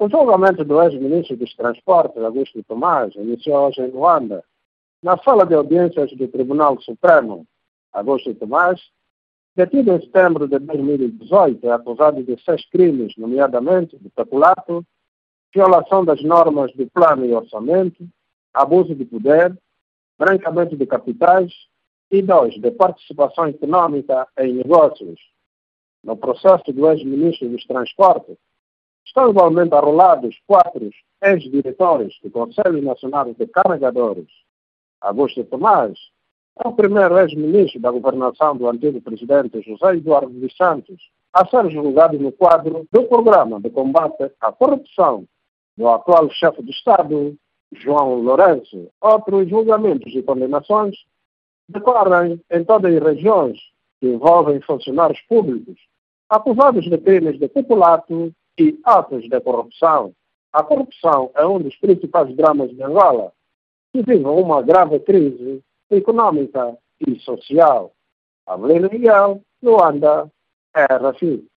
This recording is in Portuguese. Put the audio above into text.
O julgamento do ex-ministro dos Transportes, Augusto Tomás, iniciou hoje em Luanda. Na sala de audiências do Tribunal Supremo, Augusto Tomás, detido em setembro de 2018, é acusado de 6 crimes, nomeadamente de peculato, violação das normas do plano e orçamento, abuso de poder, branqueamento de capitais e 2, de participação econômica em negócios. No processo do ex-ministro dos Transportes, estão igualmente arrolados 4 ex-diretores do Conselho Nacional de Carregadores. Augusto Tomás é o primeiro ex-ministro da governação do antigo presidente José Eduardo dos Santos a ser julgado no quadro do Programa de Combate à Corrupção do atual chefe de Estado, João Lourenço. Outros julgamentos e condenações decorrem em todas as regiões que envolvem funcionários públicos acusados de crimes de peculato e atos de corrupção. A corrupção é um dos principais dramas de Angola, que vive uma grave crise econômica e social. Avelino Miguel, Luanda, RFI.